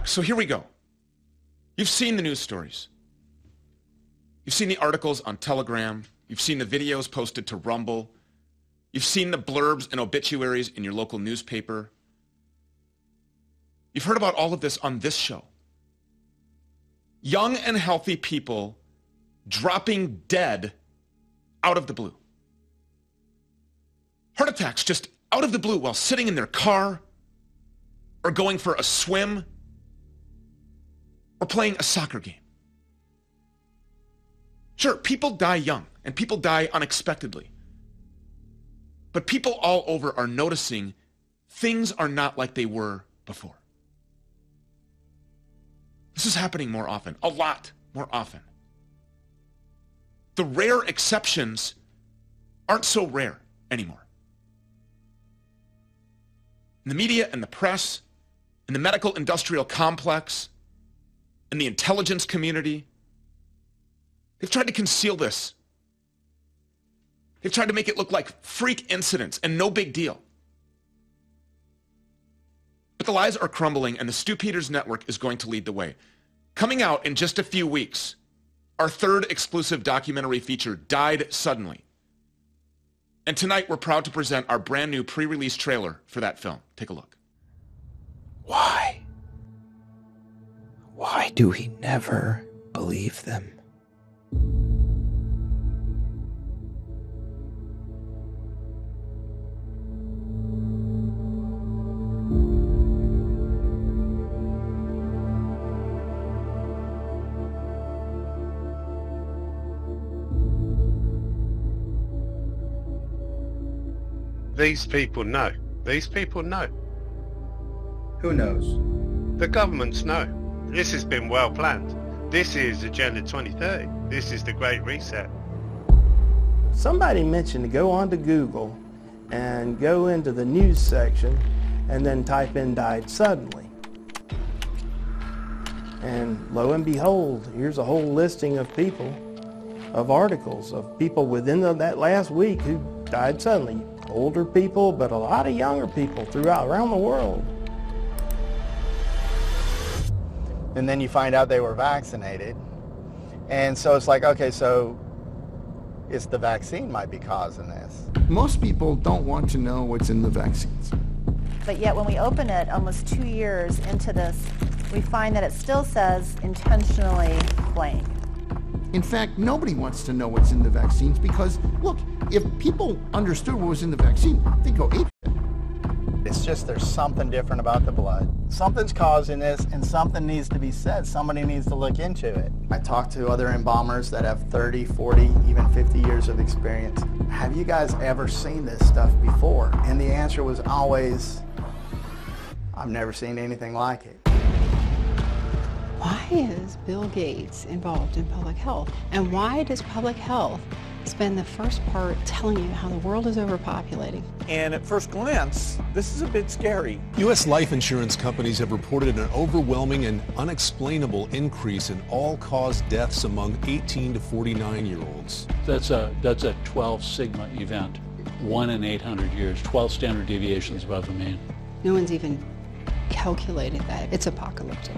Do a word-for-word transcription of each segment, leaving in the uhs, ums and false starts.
back. So here we go. You've seen the news stories. You've seen the articles on Telegram. You've seen the videos posted to Rumble. You've seen the blurbs and obituaries in your local newspaper. You've heard about all of this on this show. Young and healthy people dropping dead out of the blue. Heart attacks just out of the blue while sitting in their car or going for a swim or playing a soccer game. Sure, people die young and people die unexpectedly. But people all over are noticing things are not like they were before. This is happening more often, a lot more often. The rare exceptions aren't so rare anymore. In the media and the press, in the medical industrial complex, in the intelligence community, they've tried to conceal this. They've tried to make it look like freak incidents and no big deal. But the lies are crumbling, and the Stu Peters Network is going to lead the way. Coming out in just a few weeks, our third exclusive documentary feature, Died Suddenly. And tonight we're proud to present our brand new pre-release trailer for that film. Take a look. Why? Why do we never believe them? These people know. These people know. Who knows? The governments know. This has been well planned. This is Agenda twenty thirty. This is the Great Reset. Somebody mentioned to go onto Google and go into the news section and then type in "died suddenly." And lo and behold, here's a whole listing of people, of articles, of people within the, that last week who died suddenly. Older people, but a lot of younger people throughout, around the world. And then you find out they were vaccinated. And so it's like, okay, so it's the vaccine might be causing this. Most people don't want to know what's in the vaccines. But yet when we open it almost two years into this, we find that it still says intentionally blank. In fact, nobody wants to know what's in the vaccines because, look, if people understood what was in the vaccine, they'd go ape. It's just there's something different about the blood. Something's causing this, and something needs to be said. Somebody needs to look into it. I talked to other embalmers that have thirty, forty, even fifty years of experience. Have you guys ever seen this stuff before? And the answer was always, I've never seen anything like it. Why is Bill Gates involved in public health? And why does public health spend the first part telling you how the world is overpopulating? And at first glance, this is a bit scary. U S life insurance companies have reported an overwhelming and unexplainable increase in all-cause deaths among eighteen to forty-nine-year-olds. That's a, that's a twelve sigma event, one in eight hundred years, twelve standard deviations above the mean. No one's even calculated that. It's apocalyptic.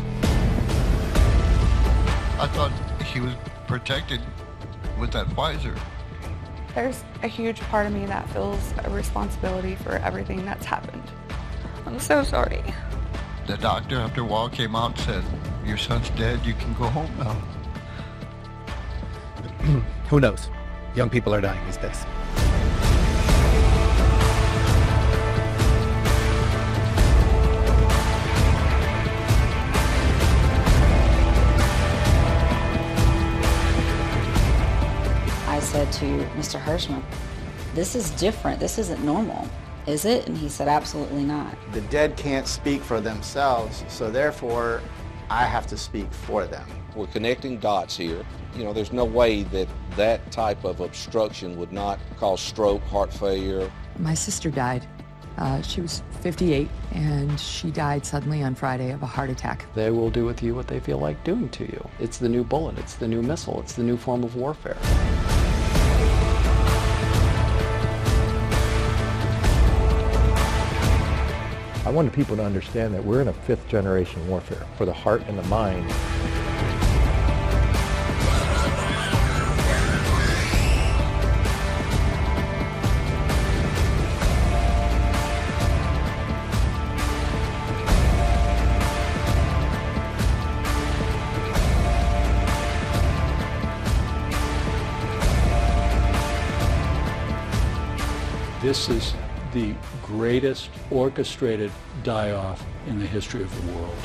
I thought he was protected with that Pfizer. There's a huge part of me that feels a responsibility for everything that's happened. I'm so sorry. The doctor after a while came out and said, your son's dead, you can go home now. Who knows? Young people are dying these days. I said to Mister Hirschman, this is different. This isn't normal, is it? And he said, absolutely not. The dead can't speak for themselves, so therefore I have to speak for them. We're connecting dots here. You know, there's no way that that type of obstruction would not cause stroke, heart failure. My sister died. Uh, she was fifty-eight, and she died suddenly on Friday of a heart attack. They will do with you what they feel like doing to you. It's the new bullet, it's the new missile, it's the new form of warfare. I I wanted people to understand that we're in a fifth generation warfare for the heart and the mind. This is the greatest orchestrated die-off in the history of the world.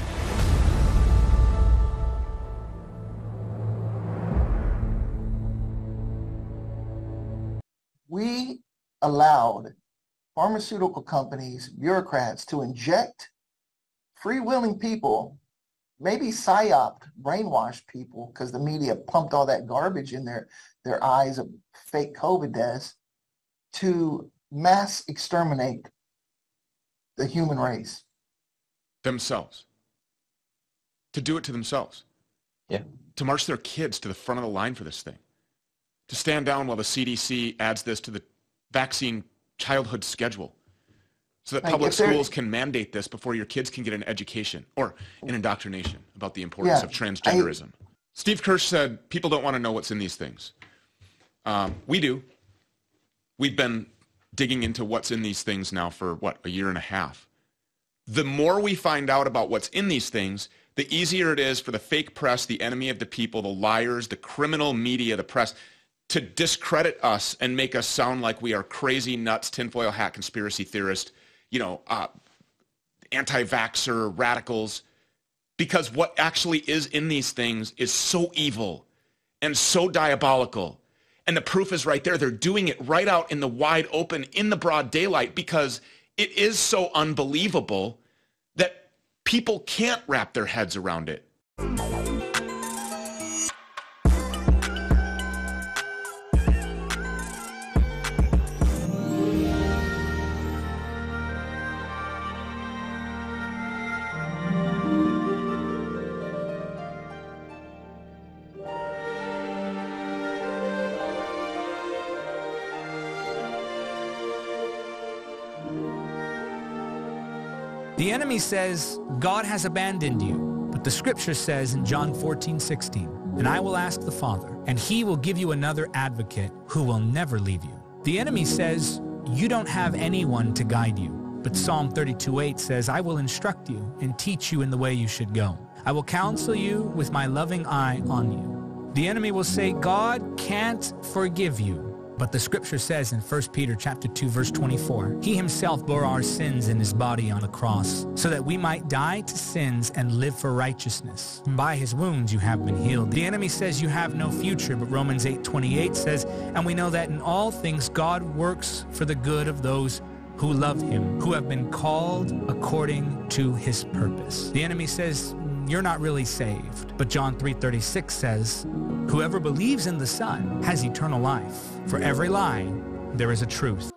We allowed pharmaceutical companies, bureaucrats to inject free-willing people, maybe psyoped, brainwashed people, because the media pumped all that garbage in their, their eyes of fake COVID deaths, to mass exterminate the human race. Themselves. To do it to themselves. Yeah. To march their kids to the front of the line for this thing. To stand down while the C D C adds this to the vaccine childhood schedule. So that Like, public if they're- schools can mandate this before your kids can get an education or an indoctrination about the importance Yeah, of transgenderism. I, Steve Kirsch said people don't want to know what's in these things. Um, we do. We've been digging into what's in these things now for, what, a year and a half. The more we find out about what's in these things, the easier it is for the fake press, the enemy of the people, the liars, the criminal media, the press, to discredit us and make us sound like we are crazy, nuts, tinfoil hat conspiracy theorists, you know, uh, anti-vaxxer, radicals, because what actually is in these things is so evil and so diabolical. And the proof is right there. They're doing it right out in the wide open, in the broad daylight, because it is so unbelievable that people can't wrap their heads around it. The enemy says, God has abandoned you. But the scripture says in John fourteen sixteen, and I will ask the Father, and he will give you another advocate who will never leave you. The enemy says, you don't have anyone to guide you. But Psalm thirty-two eight says, I will instruct you and teach you in the way you should go. I will counsel you with my loving eye on you. The enemy will say, God can't forgive you. But the scripture says in First Peter chapter two, verse twenty-four, he himself bore our sins in his body on the cross, so that we might die to sins and live for righteousness. By his wounds you have been healed. The enemy says you have no future, but Romans eight twenty-eight says, and we know that in all things God works for the good of those who love him, who have been called according to his purpose. The enemy says, you're not really saved. But John three thirty-six says, whoever believes in the Son has eternal life. For every lie, there is a truth.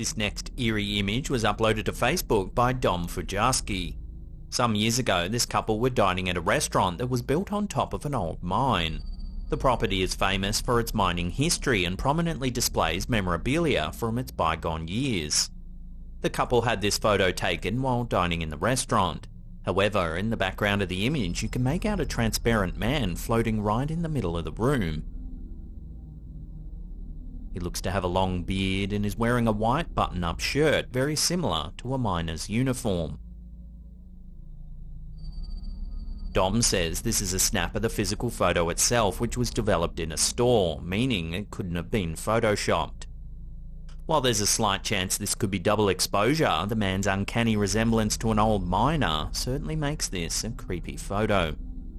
This next eerie image was uploaded to Facebook by Dom Fujarski. Some years ago, this couple were dining at a restaurant that was built on top of an old mine. The property is famous for its mining history and prominently displays memorabilia from its bygone years. The couple had this photo taken while dining in the restaurant. However, in the background of the image, you can make out a transparent man floating right in the middle of the room. He looks to have a long beard and is wearing a white button-up shirt, very similar to a miner's uniform. Dom says this is a snap of the physical photo itself, which was developed in a store, meaning it couldn't have been photoshopped. While there's a slight chance this could be double exposure, the man's uncanny resemblance to an old miner certainly makes this a creepy photo.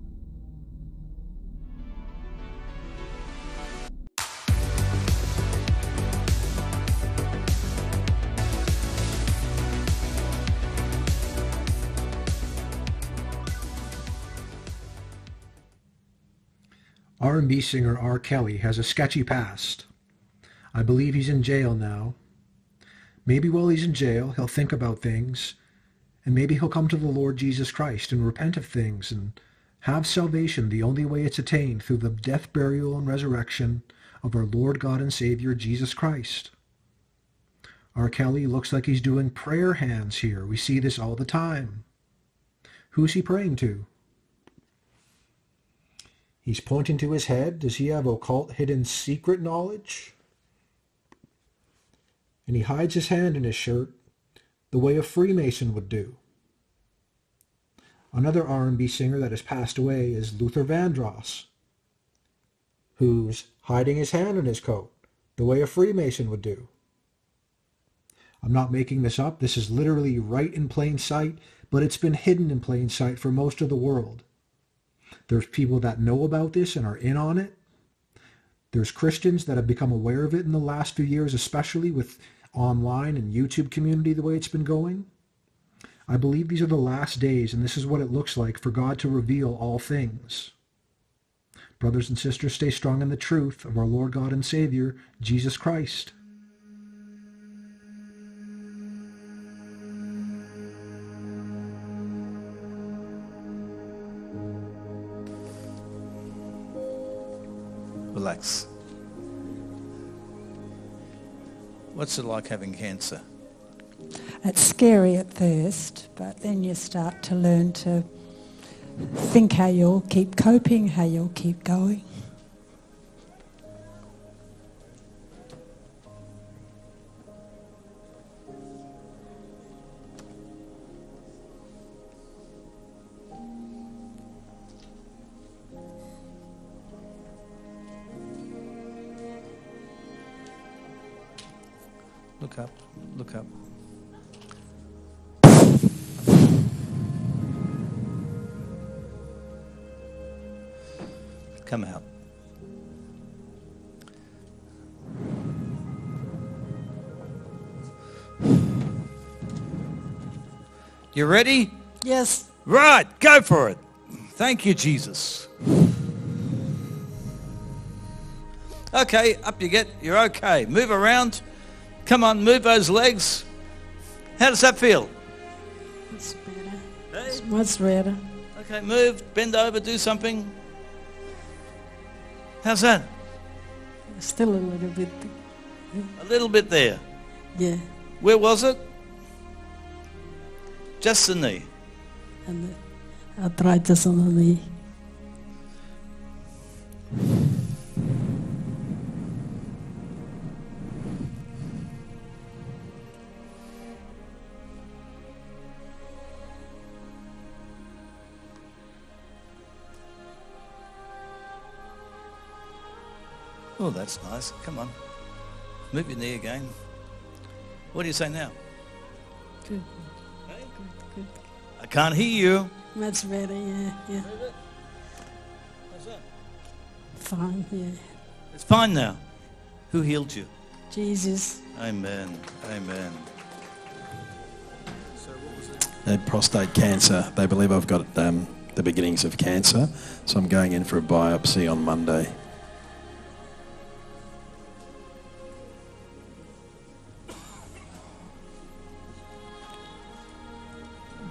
R and B singer R. Kelly has a sketchy past. I believe he's in jail now. Maybe while he's in jail, he'll think about things, and maybe he'll come to the Lord Jesus Christ and repent of things and have salvation the only way it's attained, through the death, burial, and resurrection of our Lord God and Savior Jesus Christ. R. Kelly looks like he's doing prayer hands here. We see this all the time. Who's he praying to? He's pointing to his head. Does he have occult, hidden, secret knowledge? And he hides his hand in his shirt the way a Freemason would do. Another R and B singer that has passed away is Luther Vandross, who's hiding his hand in his coat the way a Freemason would do. I'm not making this up. This is literally right in plain sight, but it's been hidden in plain sight for most of the world. There's people that know about this and are in on it. There's Christians that have become aware of it in the last few years, especially with online and YouTube community, the way it's been going. I believe these are the last days, and this is what it looks like for God to reveal all things. Brothers and sisters, stay strong in the truth of our Lord God and Savior, Jesus Christ. Relax. What's it like having cancer? It's scary at first, but then you start to learn to think how you'll keep coping, how you'll keep going. Look up, look up. Come out. You ready? Yes. Right, go for it. Thank you, Jesus. Okay, up you get. You're okay. Move around. Come on, move those legs. How does that feel? It's better. It's much better. Okay, move, bend over, do something. How's that? Still a little bit. A little bit there. Yeah. Where was it? Just the knee. And the arthritis on the knee. Oh, that's nice. Come on. Move your knee again. What do you say now? Good. Good, good. I can't hear you. Much better, yeah, yeah. How's that? Fine, yeah. It's fine now. Who healed you? Jesus. Amen. Amen. So what was it? They had prostate cancer. They believe I've got um, the beginnings of cancer, so I'm going in for a biopsy on Monday.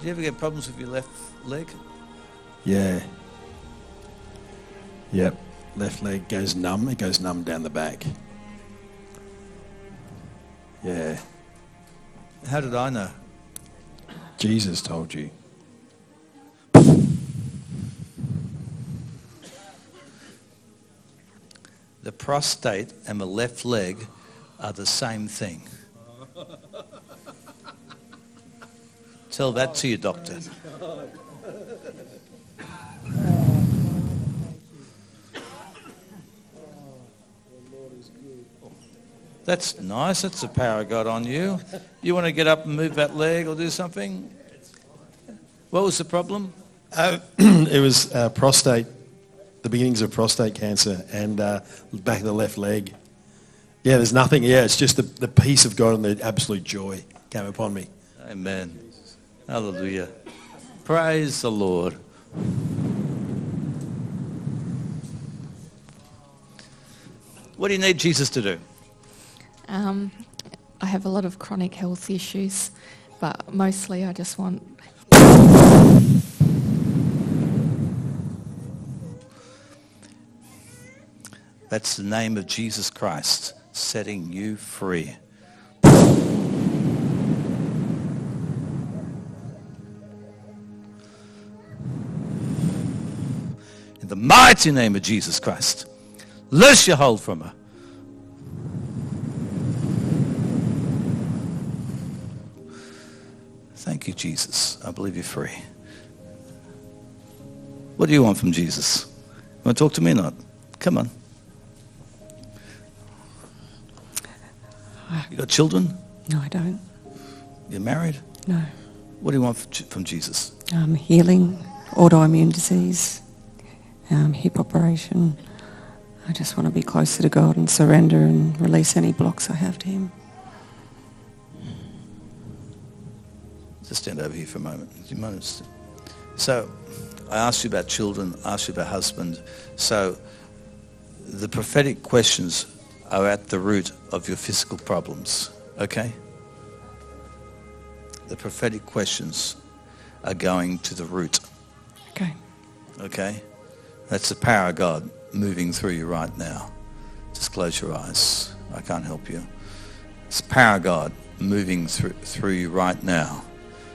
Do you ever get problems with your left leg? Yeah. Yep. Left leg goes numb. It goes numb down the back. Yeah. How did I know? Jesus told you. The prostate and the left leg are the same thing. Tell that to your doctor. That's nice. That's the power of God on you. You want to get up and move that leg or do something? What was the problem? Uh, it was uh, prostate, the beginnings of prostate cancer, and uh, back of the left leg. Yeah, there's nothing. Yeah, it's just the, the peace of God and the absolute joy came upon me. Amen. Hallelujah. Praise the Lord. What do you need Jesus to do? Um, I have a lot of chronic health issues, but mostly I just want... That's the name of Jesus Christ setting you free. In the mighty name of Jesus Christ, loose your hold from her. Thank you, Jesus. I believe you're free. What do you want from Jesus? You want to talk to me or not? Come on. You got children? No, I don't. You're married? No. What do you want from Jesus? Um, healing, autoimmune disease, um, hip operation. I just want to be closer to God and surrender and release any blocks I have to him. Just stand over here for a moment. Do you mind? So, I asked you about children, I asked you about husband. So, the prophetic questions are at the root of your physical problems, okay? The prophetic questions are going to the root. Okay. Okay? That's the power of God moving through you right now. Just close your eyes. I can't help you. It's the power of God moving through, through you right now.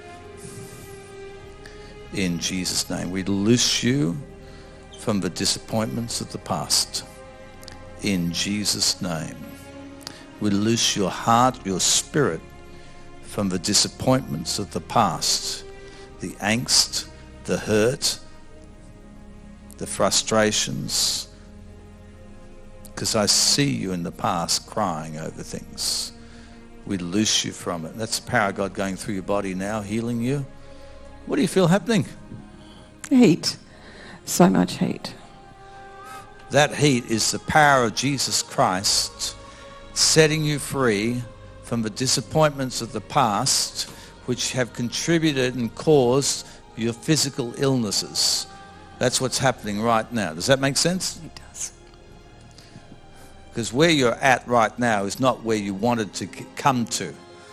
In Jesus' name, we loose you from the disappointments of the past. In Jesus' name, we loose your heart, your spirit from the disappointments of the past, the angst, the hurt, the frustrations, because I see you in the past crying over things. We loose you from it. That's the power of God going through your body now, healing you. What do you feel happening? Heat. So much heat. That heat is the power of Jesus Christ setting you free from the disappointments of the past which have contributed and caused your physical illnesses. That's what's happening right now. Does that make sense? It does. Because where you're at right now is not where you wanted to come to.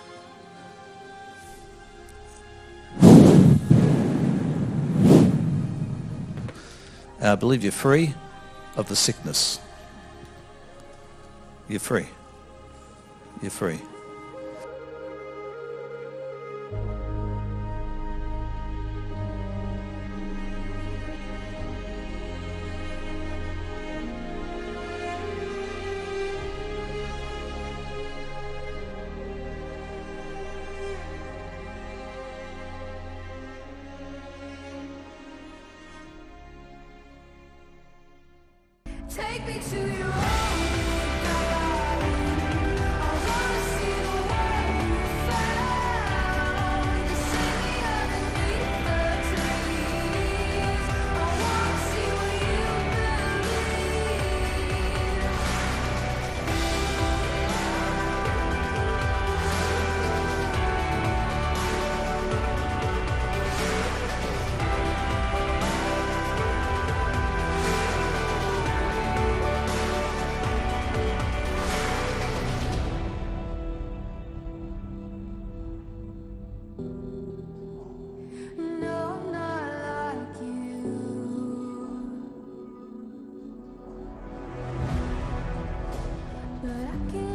And I believe you're free of the sickness. You're free. You're free. Take me to your own, I wanna see but I can't